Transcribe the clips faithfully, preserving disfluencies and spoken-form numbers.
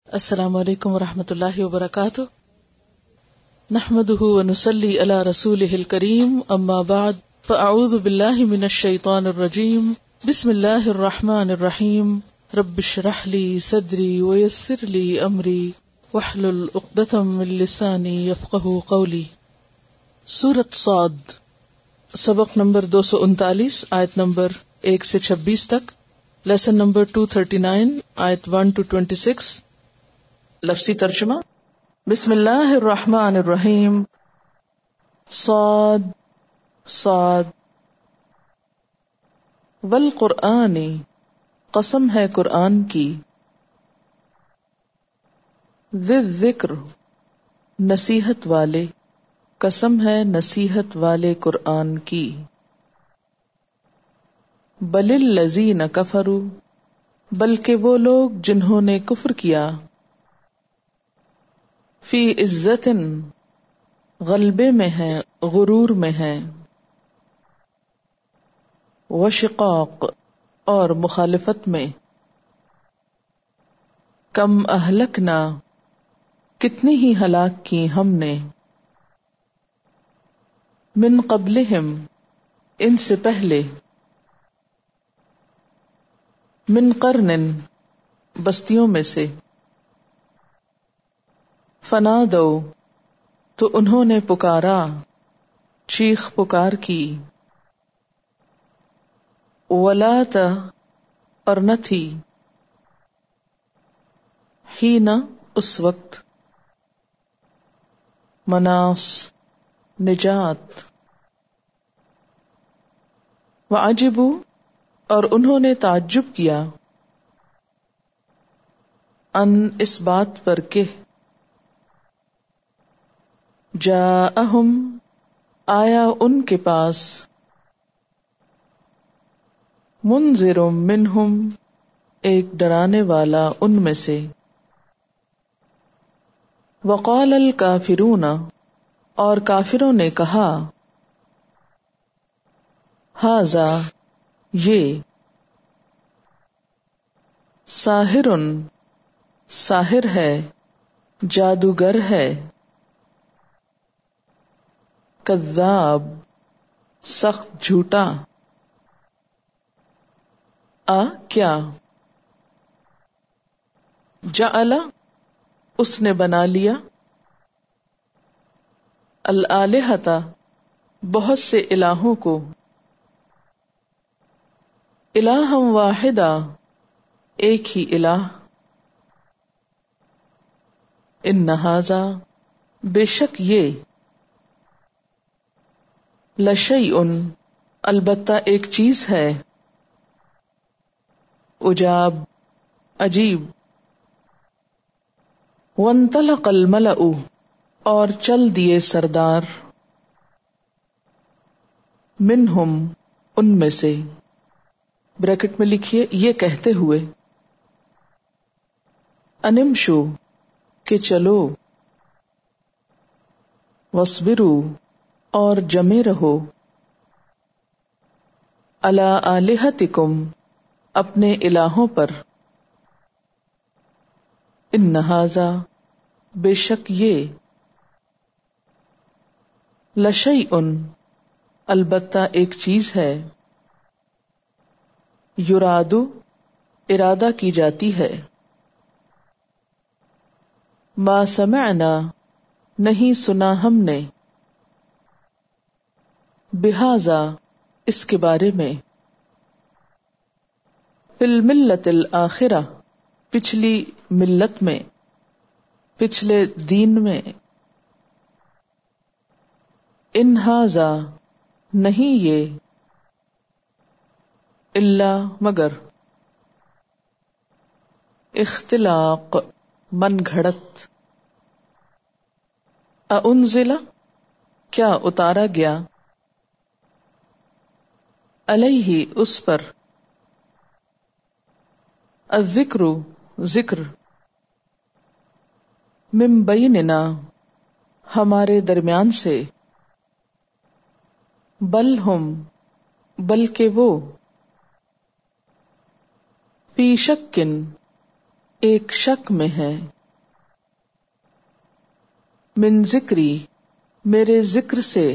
السلام علیکم ورحمۃ اللہ وبرکاتہ، نحمده ونصلی علی رسوله الکریم، اما بعد فاعوذ باللہ من الشیطان الرجیم، بسم اللہ الرحمن الرحیم، رب اشرح لی صدری ویسر لی امری واحلل عقدۃ من لسانی یفقہوا قولی۔ سورۃ صاد، سبق نمبر دو سو انتالیس، آیت نمبر ایک سے چھبیس تک، lesson number two thirty nine, آیت ون ٹو ٹوینٹی سکس۔ لفظی ترجمہ، بسم اللہ الرحمن الرحیم، صاد صاد، والقرآن، قسم ہے قرآن کی، ذی الذکر، نصیحت والے، قسم ہے نصیحت والے قرآن کی، بل الذین کفروا، بلکہ وہ لوگ جنہوں نے کفر کیا، فی عزت، غلبے میں ہے، غرور میں ہے، وشقاق، اور مخالفت میں، کم اہلکنا، کتنی ہی ہلاک کی ہم نے، من قبلہم، ان سے پہلے، من قرن، بستیوں میں سے، فنادو، تو انہوں نے پکارا، چیخ پکار کی، ولات، اور نہ تھی، حین، اس وقت، مناص، نجات، وعجبوا، اور انہوں نے تعجب کیا، ان، اس بات پر کہ، جاءہم، آیا ان کے پاس، منذر منہم، ایک ڈرانے والا ان میں سے، وقال الکافرون، اور کافروں نے کہا، ھذا، یہ، ساحر، ساحر ہے، جادوگر ہے، کذاب، سخت جھوٹا، آ، کیا، جعل، اس نے بنا لیا، الآلہۃ، بہت سے الہوں کو، الہا واحدا، ایک ہی الہ، ان ھذا، بے شک یہ، لشیء، البتہ ایک چیز ہے، عجاب، عجیب، وانطلق الملأ، اور چل دیے سردار، منہم، ان میں سے، بریکٹ میں لکھیے، یہ کہتے ہوئے، انمشو، کہ چلو، واصبروا، اور جمے رہو، علی آلہتکم، اپنے الہوں پر، ان ھذا، بے شک یہ، لشیء، البتہ ایک چیز ہے، یراد، ارادہ کی جاتی ہے، ما سمعنا، نہیں سنا ہم نے، بہذا، اس کے بارے میں، فی الملۃ الآخرہ، پچھلی ملت میں، پچھلے دین میں، ان ھذا، نہیں یہ، الا، مگر، اختلاق، من گھڑت، اانزل، کیا اتارا گیا، علیہ، اس پر، الذکر، ذکر، من بیننا، ہمارے درمیان سے، بل ہم، بلکہ وہ، فی شکن، ایک شک میں ہے، من ذکری میرے ذکر سے،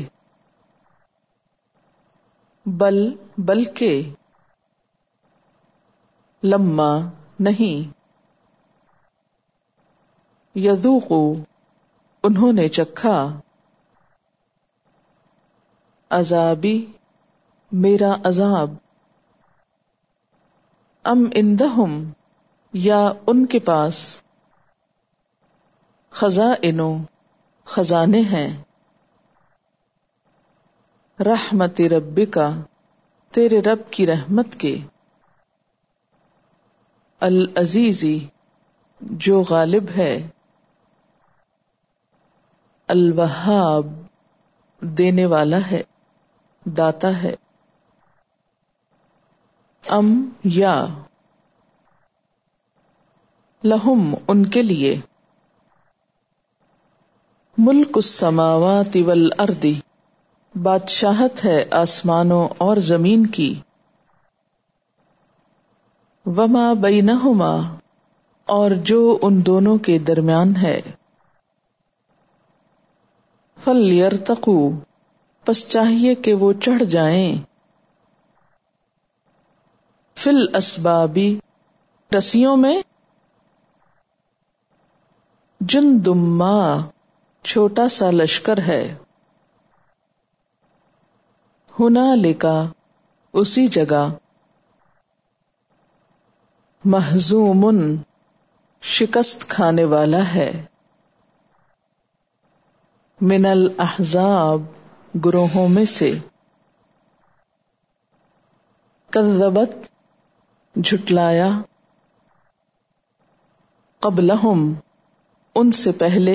بل بلکہ، لما نہیں، یذوقوا انہوں نے چکھا، عذابی میرا عذاب، ام عندہم یا ان کے پاس، خزائن خزانے ہیں، رحمت ربک تیرے رب کی رحمت کے، العزیزی جو غالب ہے، الوہاب دینے والا ہے، داتا ہے، ام یا لہم ان کے لیے، ملک السماوات والارض بادشاہت ہے آسمانوں اور زمین کی، وما بینہما اور جو ان دونوں کے درمیان ہے، فَلْيَرْتَقُوا پس چاہیے کہ وہ چڑھ جائیں، فی الاسباب رسیوں میں، جندم ما چھوٹا سا لشکر ہے، ہنالک اسی جگہ، مہزوم شکست کھانے والا ہے، من الاحزاب گروہوں میں سے، کذبت جھٹلایا، قبلہم ان سے پہلے،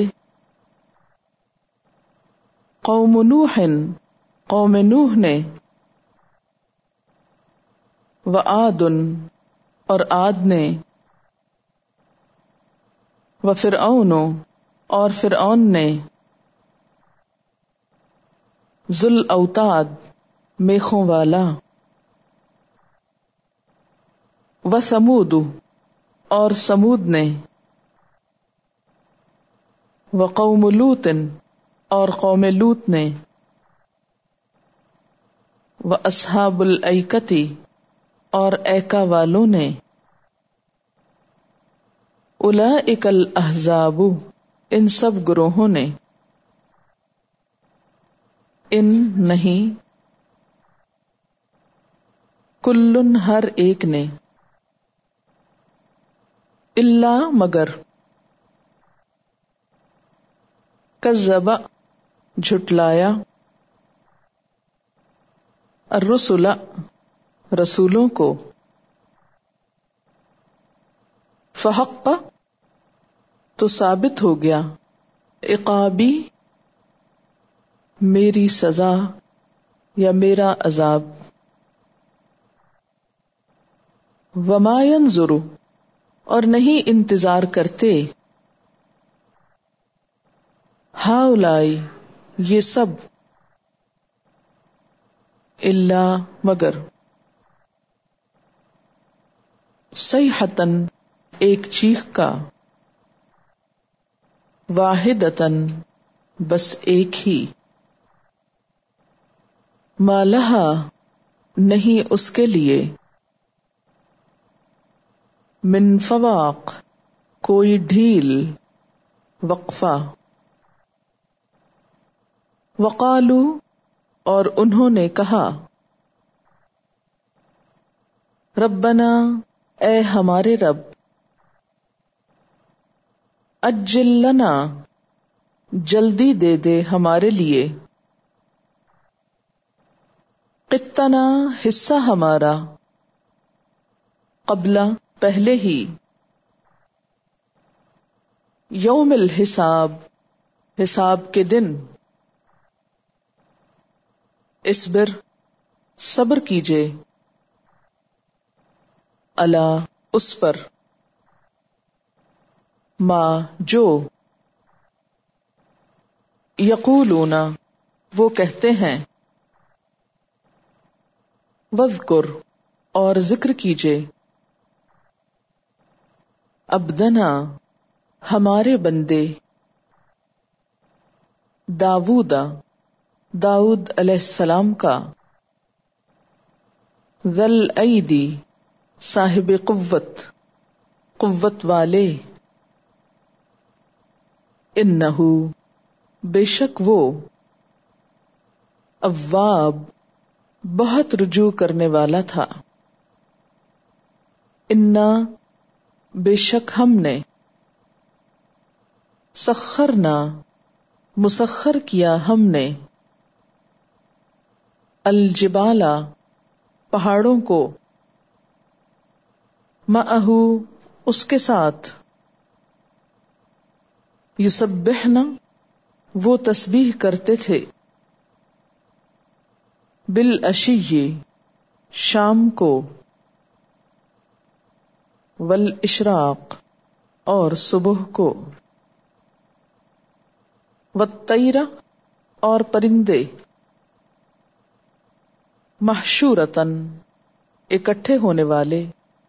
قوم نوح قوم نوح نے، وعاد اور عاد نے، وفرعون اور فرعون نے، ذل اوتاد میخوں والا، وثمود اور سمود نے، وقوم لوط اور قوم لوط نے، واصحاب الایکۃ اور ایکا والوں نے، اولئک الاحزاب ان سب گروہوں نے، ان نہیں، کلن ہر ایک نے، الا مگر، کذب جھٹلایا، الرسل رسولوں کو، فحق تو ثابت ہو گیا، عقابی میری سزا یا میرا عذاب، وما ينظر اور نہیں انتظار کرتے، ہؤلائی یہ سب، الا مگر، صیحۃً ایک چیخ کا، واحدۃً بس ایک ہی، ما لہا نہیں اس کے لیے، من فواق کوئی ڈھیل، وقفہ، وقالو اور انہوں نے کہا، ربنا اے ہمارے رب، اجل لنا جلدی دے دے ہمارے لیے، قطنا حصہ ہمارا، قبل پہلے ہی، یوم الحساب حساب کے دن، اصبر صبر کیجے، الا اس پر، ما جو، یقولون وہ کہتے ہیں، وذکر اور ذکر کیجے، عبدنا ہمارے بندے، داودا داؤد علیہ السلام کا، ذل ایدی صاحب قوت قوت والے، انہو بے شک وہ، اواب بہت رجوع کرنے والا تھا، انا بے شک ہم نے، سخرنا مسخر کیا ہم نے، الجبالا پہاڑوں کو، معہو اس کے ساتھ، یسبحنا وہ تسبیح کرتے تھے، بالعشی شام کو، والاشراق اور صبح کو، والطیر اور پرندے، محشورتن اکٹھے ہونے والے،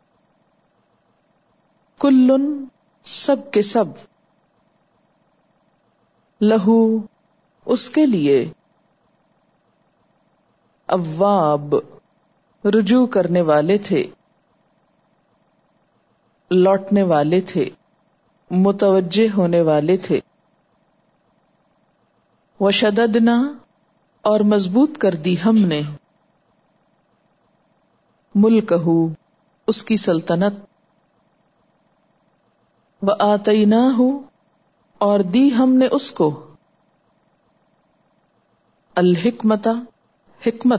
کلن سب کے سب، لہو اس کے لیے، اواب رجوع کرنے والے تھے، لوٹنے والے تھے، متوجہ ہونے والے تھے، وشددنا اور مضبوط کر دی ہم نے، ملکہ اس کی سلطنت، وآتیناہ اور دی ہم نے اس کو، الحکمت حکمت،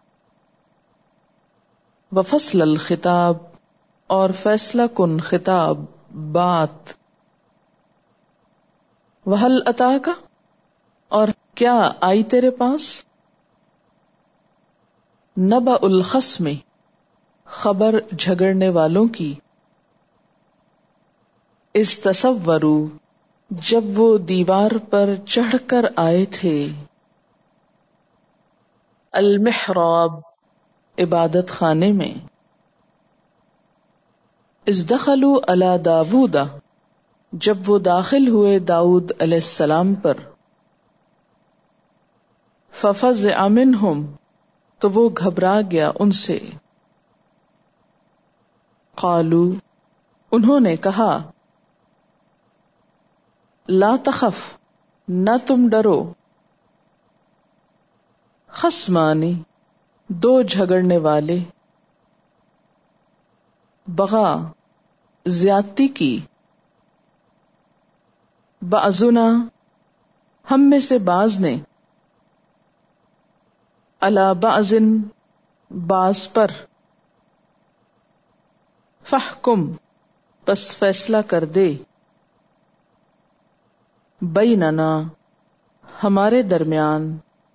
وفصل الخطاب اور فیصلہ کن خطاب بات، وہل اتاکا اور کیا آئی تیرے پاس، نبأ الخصم خبر جھگڑنے والوں کی، اذ تصوروا جب وہ دیوار پر چڑھ کر آئے تھے، المحراب عبادت خانے میں، اذ دخلوا علی داود جب وہ داخل ہوئے داؤد علیہ السلام پر، ففزع منہم تو وہ گھبرا گیا ان سے، قالو انہوں نے کہا، لا تخف نہ تم ڈرو، خصمانی دو جھگڑنے والے، بغا زیادتی کی، بعضنا ہم میں سے بعض نے، علی بعض بعض پر، فاحکم پس فیصلہ کر دے، بیننا ہمارے درمیان،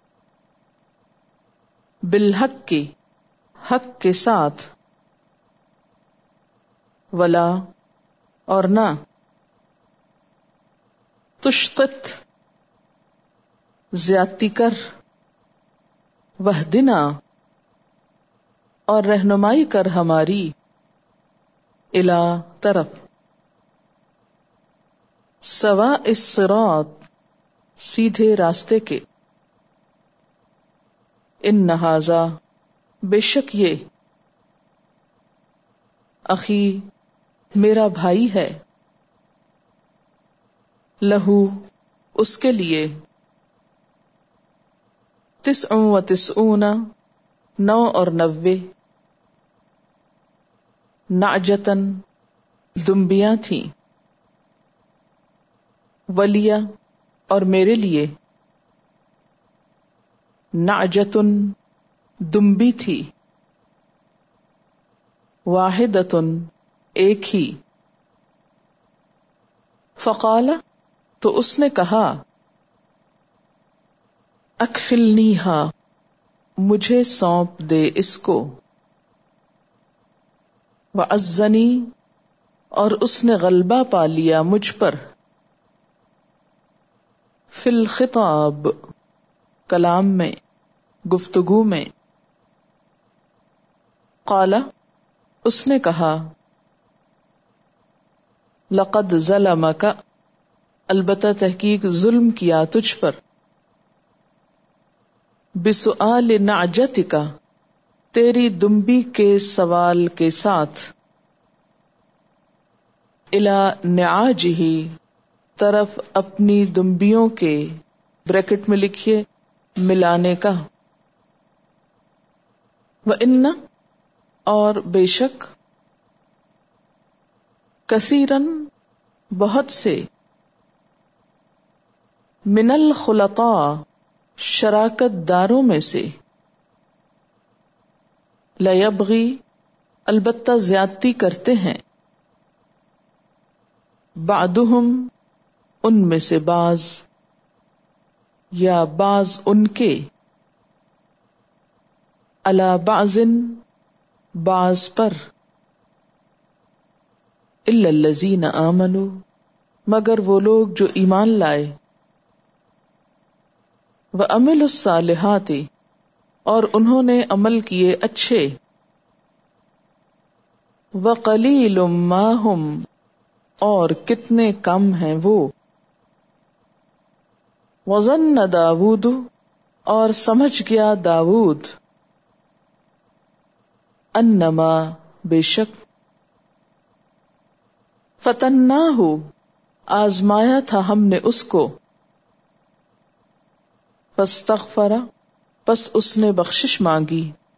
بالحق کی حق کے ساتھ، ولا اور نہ، تشطط زیادتی کر، وہدنا اور رہنمائی کر ہماری، الا طرف، سواء الصراط سیدھے راستے کے، ان ھذا بے شک یہ، اخی میرا بھائی ہے، لہو اس کے لیے، تسع و تسعون نو اور نوے، نعجتن دمبیاں تھیں، ولیہ اور میرے لیے، نعجتن دمبی تھی، واحدتن ایک ہی، فقال تو اس نے کہا، اکفلنیہا مجھے سونپ دے اس کو، وعزنی اور اس نے غلبہ پا لیا مجھ پر، فی الخطاب کلام میں گفتگو میں، قال اس نے کہا، لقد ظلمک البتہ تحقیق ظلم کیا تجھ پر، بسؤال نعجتک، تیری دمبی کے سوال کے ساتھ، الی نعاجہ، طرف اپنی دمبیوں کے، بریکٹ میں لکھیے ملانے کا، وَإِنَّ، اور بے شک، کثیرن، بہت سے، من الخلطاء، شراکت داروں میں سے، لیبغی، البتہ زیادتی کرتے ہیں، بعضہم، ان میں سے بعض، یا بعض ان کے، علی بعض، بعض پر، الا الذین آمنوا، مگر وہ لوگ جو ایمان لائے، وعملوا الصالحات، اور انہوں نے عمل کیے اچھے، وقلیل ما ہم، اور کتنے کم ہیں وہ، وظن داود، اور سمجھ گیا داود، انما، بے شک، فتناہ، آزمایا تھا ہم نے اس کو، فاستغفر، پس اس نے بخشش مانگی،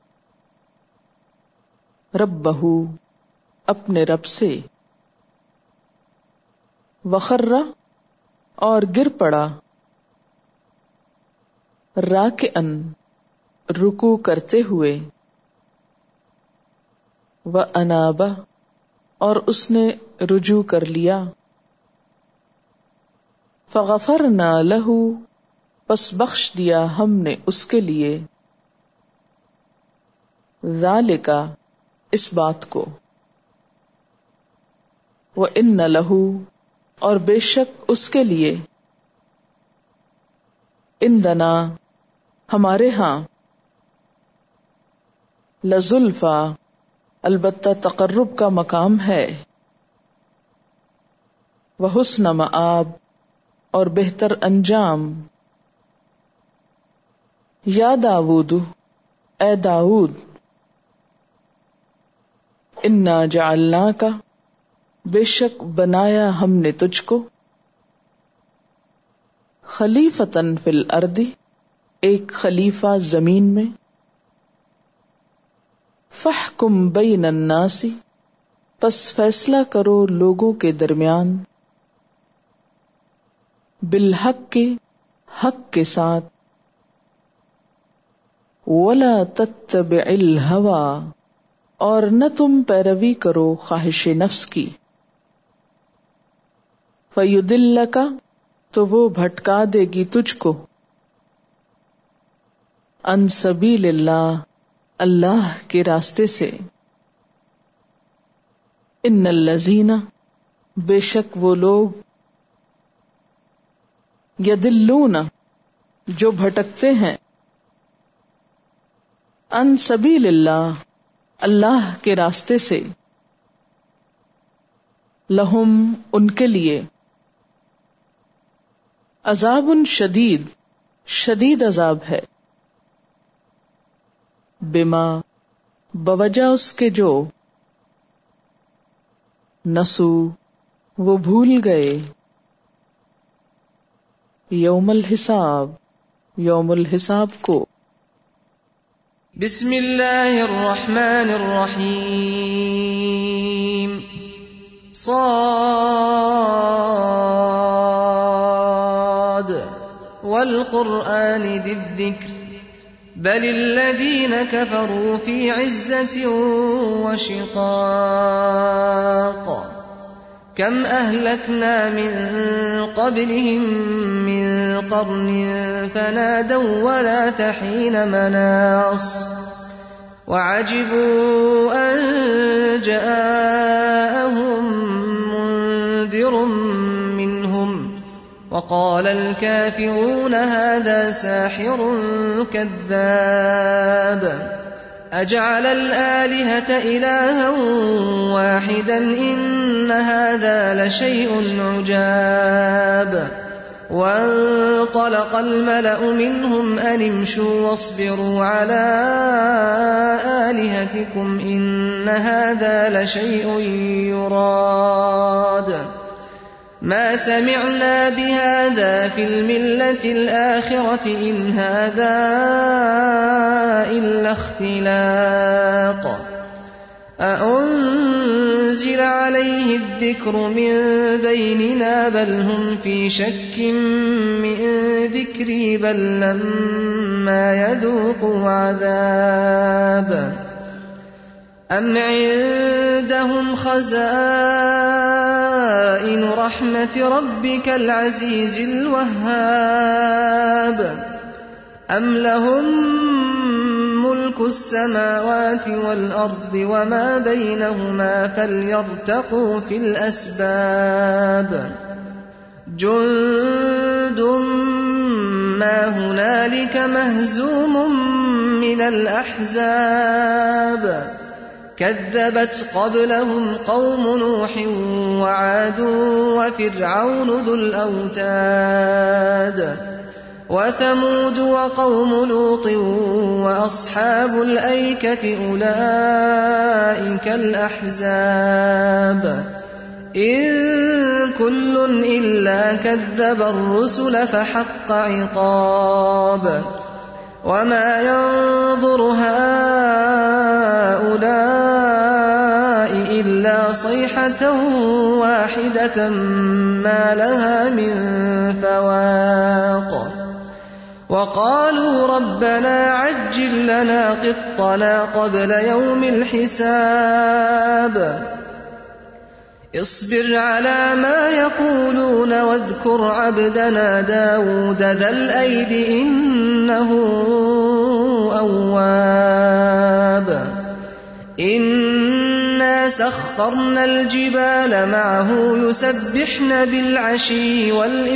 ربہ، اپنے رب سے، وخر، اور گر پڑا، راکعن، رکوع کرتے ہوئے، واناب، اور اس نے رجوع کر لیا، فغفرنا لہ، پس بخش دیا ہم نے اس کے لیے، ذالک، اس بات کو، وان لہ، اور بے شک اس کے لیے، عندنا، ہمارے ہاں، لزلفیٰ، البتہ تقرب کا مقام ہے، وحسن مآب، اور بہتر انجام، یا داود، اے داود، انا جعلناک، بے شک بنایا ہم نے تجھ کو، خلیفتاً فی الارض، ایک خلیفہ زمین میں، فاحکم بین الناس، پس فیصلہ کرو لوگوں کے درمیان، بالحق کے، حق کے ساتھ، ولا تتبع الہوی، اور نہ تم پیروی کرو خواہش نفس کی، فیضلک، تو وہ بھٹکا دے گی تجھ کو، عن سبیل اللہ، اللہ کے راستے سے، ان الذین، بے شک وہ لوگ، یضلون، جو بھٹکتے ہیں، عن سبیل اللہ، اللہ کے راستے سے، لہم، ان کے لیے، عذاب شدید، شدید عذاب ہے، بما، بوجہ اس کے جو، نسو، وہ بھول گئے، یوم الحساب، یوم الحساب کو، بسم اللہ الرحمن الرحیم، صاد والقرآن ذی الذکر، بل الذین کفروا فی عزة وشقاق، کم اہلکنا من قبلہم من قرن فنادوا ولا تحین مناص، وعجبوا ان جاءهم منذر منهم وقال الكافرون هذا ساحر كذاب، اجعل الآلهة إلها واحدا إن هذا لشيء عجاب، وانطلق الملأ منهم أن امشوا واصبروا على آلهتكم إن هذا لشيء يراد ما سمعنا بهذا في الملة الآخرة إن هذا إلا اختلاق أأنزل عليه الذكر من بيننا بل هم في شك من ذكري بل لما يذوقوا عذاب أم عندهم خزائن رحمة ربك العزيز الوهاب أم لهم ملك السماوات والأرض وما بينهما فليرتقوا في الأسباب جند ما هنالك مهزوم من الأحزاب كذبت قبلهم قوم نوح وعاد وفرعون ذو الأوتاد وثمود وقوم لوط وأصحاب الأيكة أولئك الأحزاب إن كل إلا كذب الرسل فحق عقاب وما ينظر هؤلاء إلا صيحة واحدة ما لها من فواق وقالوا ربنا عجل لنا قطنا قبل يوم الحساب اصبر على ما يقولون واذكر عبدنا داود ذا الأيد إنه أواب إنا سخرنا الجبال معه يسبحن بالعشي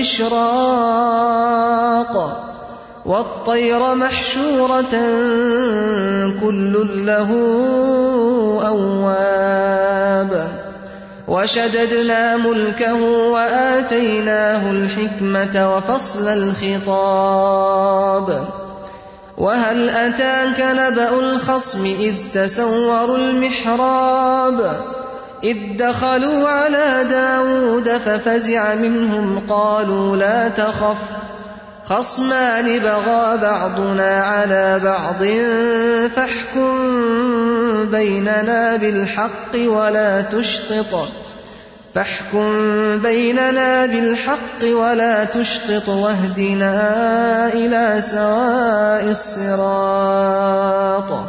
والإشراق والطير محشورة كل له أواب وشددنا ملكه وآتيناه الحكمة وفصل الخطاب وهل أتاك نبأ الخصم إذ تسوروا المحراب إذ دخلوا على داود ففزع منهم قالوا لا تخف خصمان بغى بعضنا على بعض فاحكم بيننا بالحق ولا تشطط فاحكم بيننا بالحق ولا تشطط واهدنا إلى سواء الصراط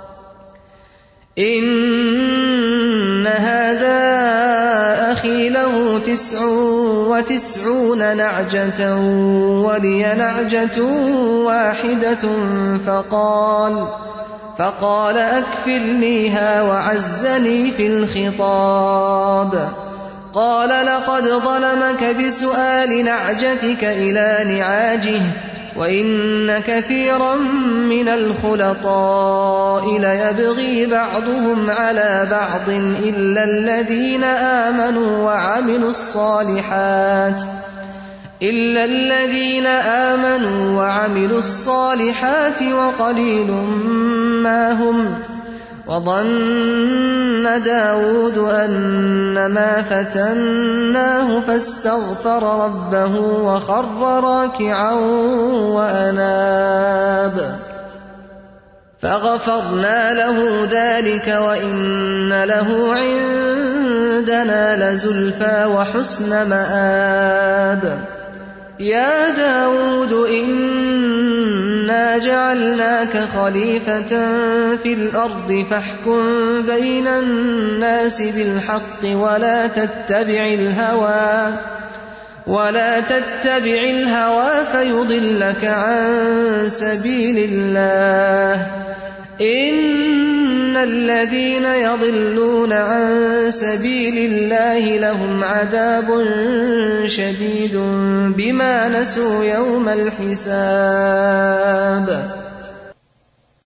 إن هذا أخي له تسع وتسعون نعجة ولي نعجة واحدة فقال فقال أكفلنيها وعزني في الخطاب قال لقد ظلمك بسؤال نعجتك إلى نعاجه وإن كثيرا من الخلطاء ليبغي بعضهم على بعض إلا الذين آمنوا وعملوا الصالحات إلا الذين آمنوا وعملوا الصالحات وقليل ما هم وظن داود أنما فتناه فاستغفر ربه وخر راكعا وأناب فغفرنا له ذلك وإن له عندنا لزلفى وحسن مآب يا داود إنا جعلناك خليفة في الأرض فاحكم بين الناس بالحق ولا تتبع الهوى ولا تتبع الهوى فيضلك عن سبيل الله إن الذين يضلون عن سبيل الله لهم عذاب شديد بما نسوا يوم الحساب